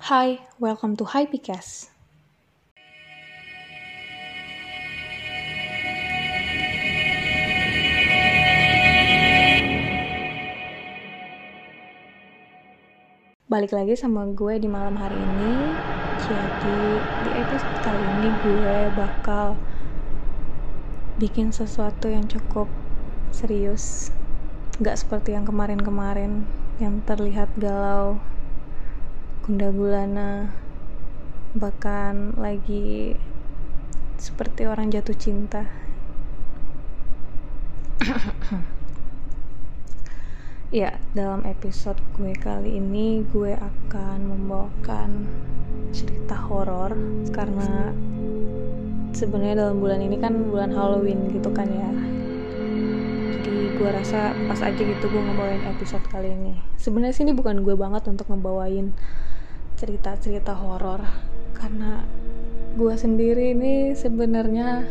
Hi, welcome to Hypecast. Balik lagi sama gue di malam hari ini. Jadi di episode kali ini gue bakal bikin sesuatu yang cukup serius. Gak seperti yang kemarin-kemarin yang terlihat galau, gundah gulana, bahkan lagi seperti orang jatuh cinta. Ya, dalam episode gue kali ini gue akan membawakan cerita horor karena sebenarnya dalam bulan ini kan bulan Halloween gitu kan ya. Jadi gue rasa pas aja gitu gue ngebawain episode kali ini. Sebenarnya sih ini bukan gue banget untuk ngebawain cerita-cerita horor karena gue sendiri ini sebenarnya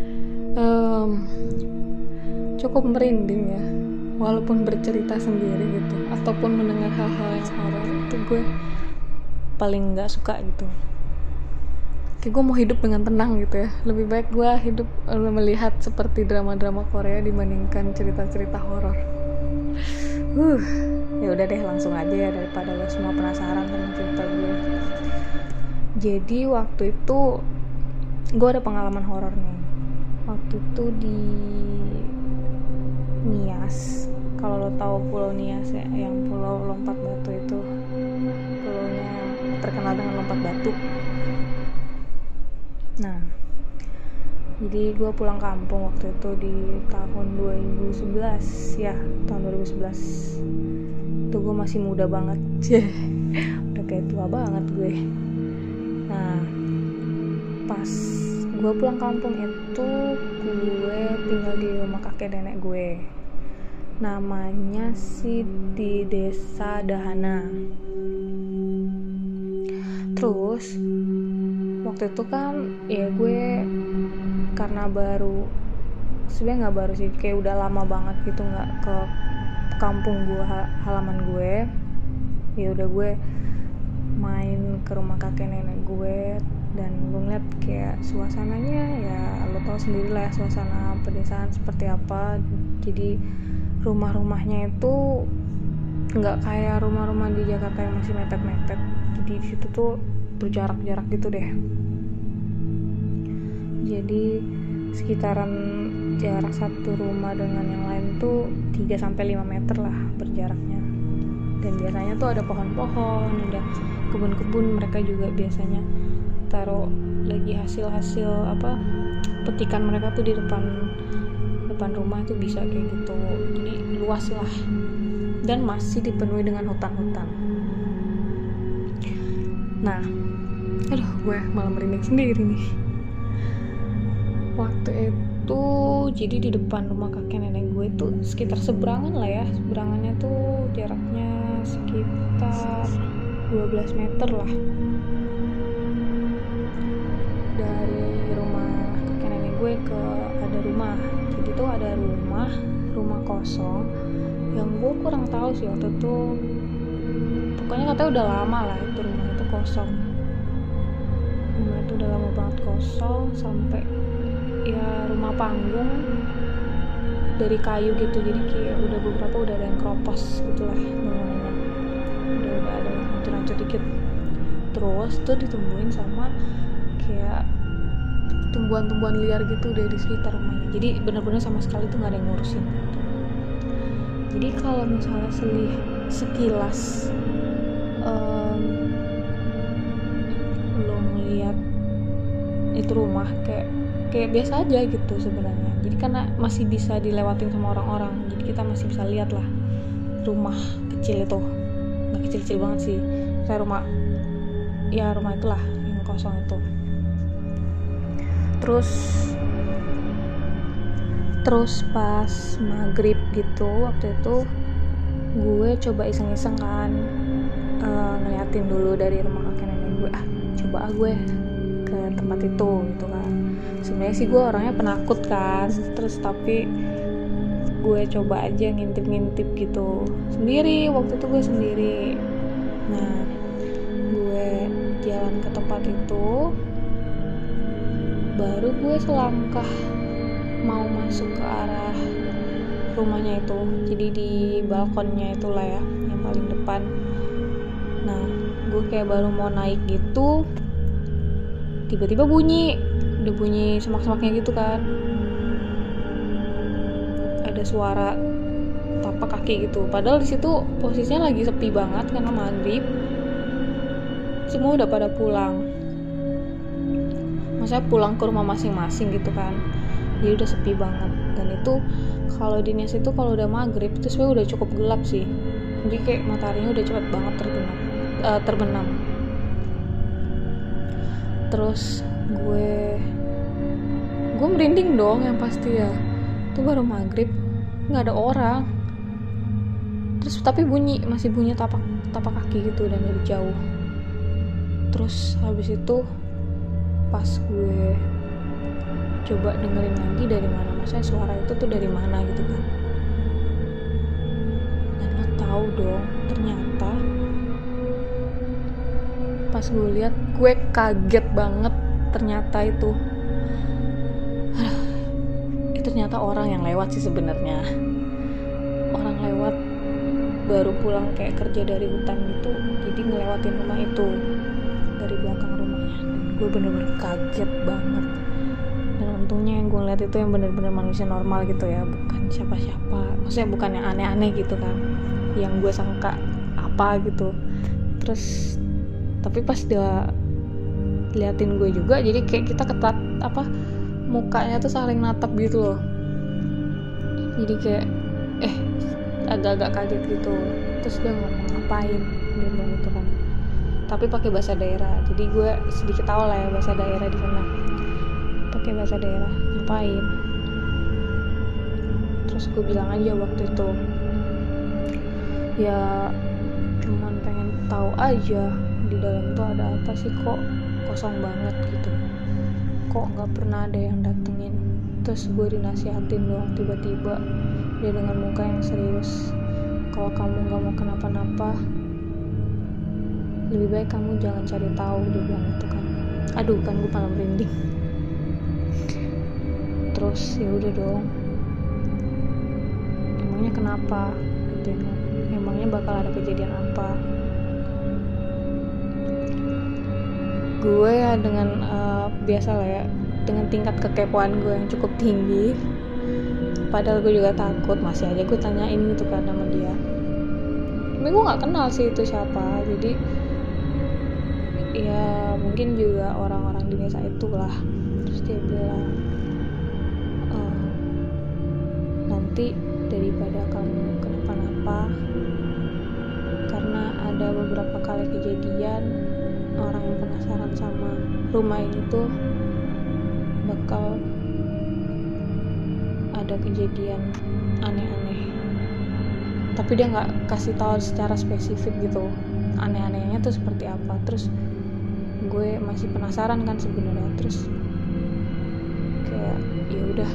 cukup merinding ya, walaupun bercerita sendiri gitu ataupun mendengar hal-hal yang horor itu gue paling nggak suka gitu. Kayak gue mau hidup dengan tenang gitu ya, lebih baik gue hidup melihat seperti drama-drama Korea dibandingkan cerita-cerita horor. Ya udah deh, langsung aja ya daripada lo semua penasaran sama cerita gue. Jadi waktu itu gue ada pengalaman horor nih. Waktu itu di Nias, kalau lo tahu Pulau Nias ya, yang pulau lompat batu itu, pulaunya terkenal dengan lompat batu. Nah, jadi gue pulang kampung waktu itu di tahun 2011 ya, tahun 2011. Itu gue masih muda banget, udah kayak tua banget gue. Nah, pas gue pulang kampung itu gue tinggal di rumah kakek nenek gue, namanya sih di desa Dahana. Terus waktu itu kan ya gue karena baru, sebenarnya nggak baru sih, kayak udah lama banget gitu nggak ke kampung gue, halaman gue. Ya udah gue main ke rumah kakek nenek gue dan gue ngeliat kayak suasananya ya lo tau sendiri lah ya, suasana pedesaan seperti apa. Jadi rumah-rumahnya itu nggak kayak rumah-rumah di Jakarta yang masih mepet-mepet. Jadi di situ tuh berjarak-jarak gitu deh. Jadi sekitaran jarak satu rumah dengan yang lain tuh 3-5 meter lah berjaraknya. Dan biasanya tuh ada pohon-pohon, ada kebun-kebun. Mereka juga biasanya taruh lagi hasil-hasil petikan mereka tuh di depan rumah tuh bisa kayak gitu. Jadi luas lah dan masih dipenuhi dengan hutan-hutan. Nah, aduh gue malah merinding sendiri nih. Waktu itu jadi di depan rumah kakek nenek gue tuh sekitar seberangan lah ya, seberangannya tuh jaraknya sekitar 12 meter lah dari rumah kakek nenek gue ke ada rumah. Jadi tuh ada rumah kosong yang gue kurang tahu sih waktu itu, pokoknya katanya udah lama lah itu rumah itu kosong. Rumah itu udah lama banget kosong, sampai ya rumah panggung dari kayu gitu, jadi kayak udah beberapa udah ada yang keropos gitu lah bangunannya, udah ada yang hancur-hancur dikit. Terus tuh ditumbuhin sama kayak tumbuhan-tumbuhan liar gitu deh di sekitar rumahnya. Jadi benar-benar sama sekali tuh nggak ada yang ngurusin gitu. Jadi kalau misalnya sekilas lo ngeliat itu rumah kayak biasa aja gitu sebenarnya. Jadi karena masih bisa dilewatin sama orang-orang, jadi kita masih bisa lihat lah rumah kecil itu. Nggak kecil-kecil banget sih, kayak rumah itulah yang kosong itu. Terus pas maghrib gitu waktu itu gue coba iseng-iseng kan ngeliatin dulu dari rumah kakek nenek gue, coba gue ke tempat itu gitu kan. Sebenarnya sih gue orangnya penakut kan, terus tapi gue coba aja ngintip-ngintip gitu sendiri. Waktu itu gue sendiri. Nah, gue tempat itu, baru gue selangkah mau masuk ke arah rumahnya itu. Jadi di balkonnya itulah ya, yang paling depan. Nah, gue kayak baru mau naik gitu, tiba-tiba udah bunyi semak-semaknya gitu kan. Ada suara tapak kaki gitu. Padahal di situ posisinya lagi sepi banget karena maghrib. Semua udah pada pulang. Maksudnya pulang ke rumah masing-masing gitu kan. Jadi udah sepi banget. Dan itu kalau di Nias itu kalau udah maghrib itu sebenarnya udah cukup gelap sih. Jadi kayak mataharinya udah cepet banget terbenam. Terus gue merinding dong yang pasti ya. Itu baru maghrib, nggak ada orang. Terus tapi masih bunyi tapak kaki gitu dan dari jauh. Terus habis itu pas gue coba dengerin lagi dari mana, maksudnya suara itu tuh dari mana gitu kan. Dan lo tahu dong, ternyata pas gue lihat, gue kaget banget. Ternyata itu ternyata orang yang lewat sih sebenarnya. Orang lewat baru pulang kayak kerja dari hutan gitu, jadi ngelewatin rumah itu dari belakang rumahnya. Gue bener-bener kaget banget. Dan untungnya yang gue lihat itu yang bener-bener manusia normal gitu ya, bukan siapa-siapa. Maksudnya bukan yang aneh-aneh gitu kan, yang gue sangka apa gitu. Terus tapi pas dia liatin gue juga, jadi kayak kita ketat mukanya tuh saling natap gitu loh. Jadi kayak agak-agak kaget gitu. Terus dia ngomong ngapain, dia bilang gitu kan, tapi pakai bahasa daerah. Jadi gue sedikit tahu lah ya bahasa daerah di sana. Pakai bahasa daerah, ngapain? Terus gue bilang aja waktu itu, ya cuman pengen tahu aja di dalam tuh ada apa sih, kok kosong banget gitu, kok nggak pernah ada yang datengin. Terus gue dinasihatin dong, tiba-tiba dia dengan muka yang serius, kalau kamu nggak mau kenapa-napa, lebih baik kamu jangan cari tahu, dia bilang itu kan. Aduh, kan gue malah merinding. Terus ya udah dong, emangnya kenapa gitu, emangnya bakal ada kejadian apa. Gue ya dengan biasa lah ya, dengan tingkat kekepoan gue yang cukup tinggi, padahal gue juga takut, masih aja gue tanyain gitu kan sama dia. Tapi gue nggak kenal sih itu siapa, jadi ya mungkin juga orang-orang di desa itulah. Terus dia bilang, nanti daripada kamu kenapa-napa, karena ada beberapa kali kejadian orang yang penasaran sama rumah ini tuh bakal ada kejadian aneh-aneh. Tapi dia nggak kasih tahu secara spesifik gitu aneh-anehnya tuh seperti apa. Terus gue masih penasaran kan sebenarnya. Terus kayak ya udah,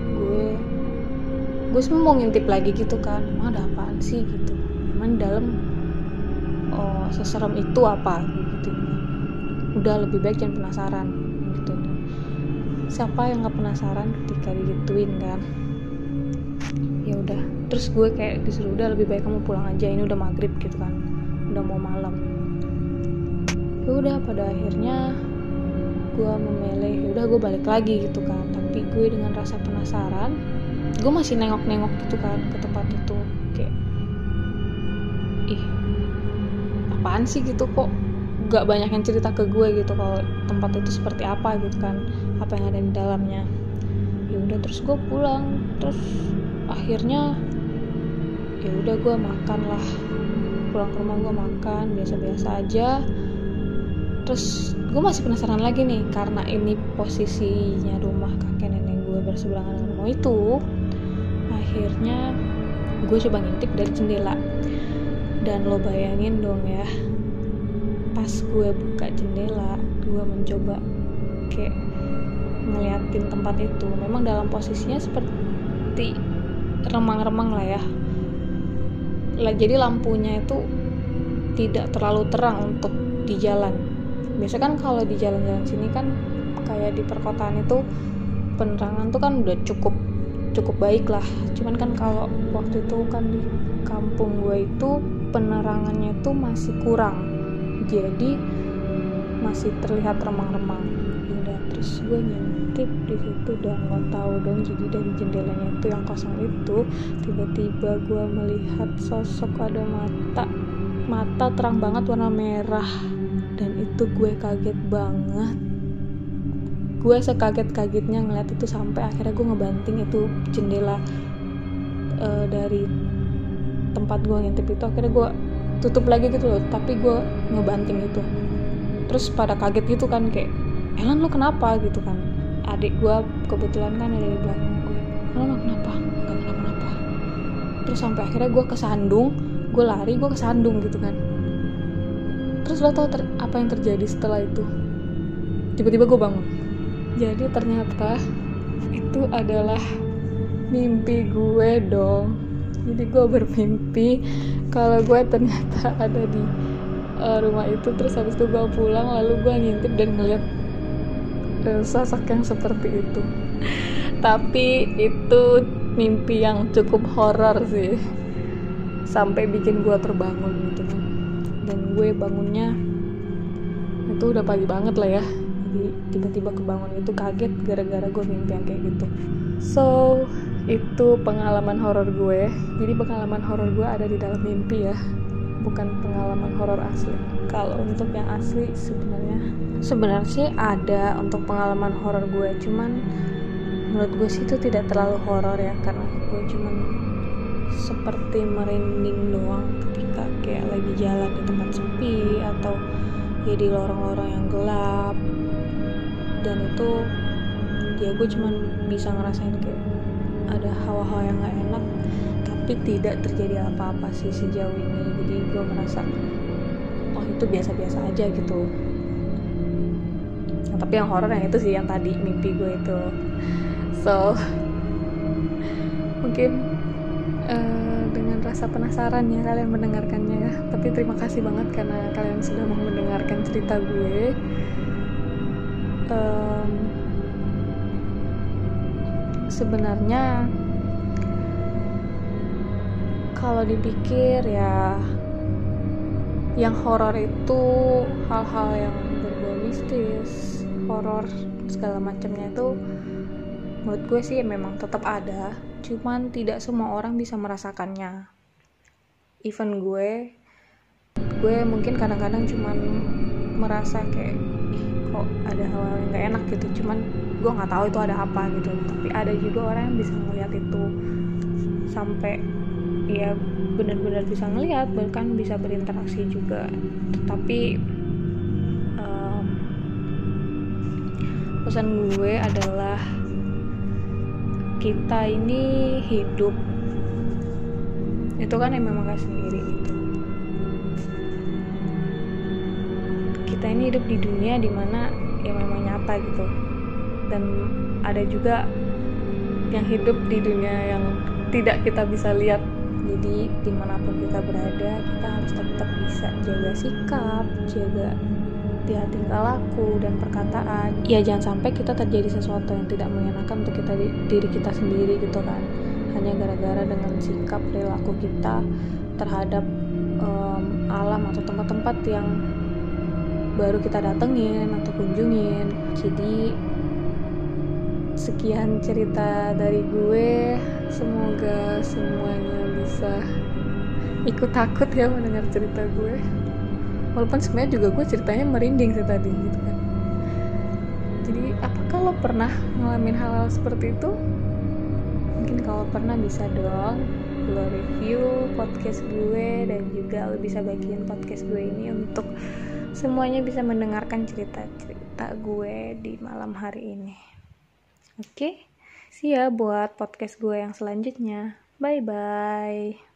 gue semua mau ngintip lagi gitu kan, emang ada apaan sih gitu, emang dalam seserem itu apa gitu. Udah, lebih baik jangan penasaran gitu. Siapa yang nggak penasaran ketika digituin kan. Ya udah, terus gue kayak disuruh, udah lebih baik kamu pulang aja, ini udah maghrib gitu kan, udah mau malam. Ya udah, pada akhirnya gue memilih ya udah gue balik lagi gitu kan. Tapi gue dengan rasa penasaran, gue masih nengok-nengok gitu kan ke tempat itu, kayak apaan sih gitu, kok gak banyak yang cerita ke gue gitu kalau tempat itu seperti apa gitu kan, apa yang ada di dalamnya. Ya udah, terus gue pulang. Terus akhirnya ya udah, gue makan lah, pulang ke rumah gue makan biasa-biasa aja. Terus gue masih penasaran lagi nih, karena ini posisinya rumah kakek nenek gue berseberangan dengan rumah itu. Akhirnya gue coba ngintip dari jendela. Dan lo bayangin dong ya, pas gue buka jendela, gue mencoba kayak ngeliatin tempat itu. Memang dalam posisinya seperti remang-remang lah ya. Jadi lampunya itu tidak terlalu terang untuk di jalan. Biasa kan kalau di jalan-jalan sini kan kayak di perkotaan itu penerangan tuh kan udah cukup baik lah. Cuman kan kalau waktu itu kan di kampung gue itu penerangannya itu masih kurang, jadi masih terlihat remang-remang. Udah, terus gue ngintip di situ dan nggak tahu dong, jadi dari jendelanya itu yang kosong itu tiba-tiba gue melihat sosok, ada mata terang banget warna merah, dan itu gue kaget banget. Gue sekaget-kagetnya ngeliat itu sampai akhirnya gue ngebanting itu jendela dari tempat gue ngintip itu, akhirnya gue tutup lagi gitu loh, tapi gue ngebanting itu. Terus pada kaget gitu kan, kayak Elan lo kenapa gitu kan. Adik gue kebetulan kan ada di belakang gue, lo kenapa? Gak kenapa-napa. Terus sampai akhirnya gue kesandung, gue lari, gue kesandung gitu kan. Terus lo tau apa yang terjadi setelah itu? Tiba-tiba gue bangun. Jadi ternyata itu adalah mimpi gue dong. Jadi gue bermimpi kalau gue ternyata ada di rumah itu. Terus habis itu gue pulang, lalu gue ngintip dan ngeliat sosok yang seperti itu. Tapi itu mimpi yang cukup horor sih, sampai bikin gue terbangun gitu kan. Dan gue bangunnya itu udah pagi banget lah ya, jadi tiba-tiba kebangun itu kaget gara-gara gue mimpi yang kayak gitu. So itu pengalaman horor gue. Jadi pengalaman horor gue ada di dalam mimpi ya, bukan pengalaman horor asli. Kalau untuk yang asli sebenarnya sih ada untuk pengalaman horor gue, cuman menurut gue sih itu tidak terlalu horor ya, karena gue cuman seperti merinding doang ketika kayak lagi jalan di tempat sepi atau ya di lorong-lorong yang gelap. Dan itu ya gue cuman bisa ngerasain kayak ada hawa-hawa yang gak enak, tapi tidak terjadi apa-apa sih sejauh ini. Jadi gue merasa oh itu biasa-biasa aja gitu. Nah, tapi yang horor yang itu sih, yang tadi mimpi gue itu. So mungkin dengan rasa penasaran ya kalian mendengarkannya ya. Tapi terima kasih banget karena kalian sudah mau mendengarkan cerita gue. Sebenarnya kalau dipikir ya, yang horor itu hal-hal yang berbau mistis, horor segala macamnya itu menurut gue sih memang tetap ada, cuman tidak semua orang bisa merasakannya. Even gue mungkin kadang-kadang cuman merasa kayak kok ada hal yang gak enak gitu, cuman gue nggak tahu itu ada apa gitu. Tapi ada juga orang yang bisa ngelihat itu sampai ya benar-benar bisa ngelihat, bahkan bisa berinteraksi juga. Tapi pesan gue adalah kita ini hidup itu kan memang gak sendiri gitu. Kita ini hidup di dunia dimana ya memang nyata gitu, dan ada juga yang hidup di dunia yang tidak kita bisa lihat. Jadi dimanapun kita berada, kita harus tetap bisa jaga sikap, jaga tingkah laku dan perkataan. Ya jangan sampai kita terjadi sesuatu yang tidak mengenakan untuk diri kita sendiri gitu kan, hanya gara-gara dengan sikap perilaku kita terhadap alam atau tempat-tempat yang baru kita datengin atau kunjungin. Jadi sekian cerita dari gue, semoga semuanya bisa ikut takut ya mendengar cerita gue. Walaupun sebenarnya juga gue ceritanya merinding sih tadi gitu kan. Jadi apakah lo pernah ngalamin hal-hal seperti itu? Mungkin kalau pernah bisa dong lo review podcast gue, dan juga lo bisa bagiin podcast gue ini untuk semuanya bisa mendengarkan cerita-cerita gue di malam hari ini. Oke, see ya buat podcast gue yang selanjutnya. Bye-bye.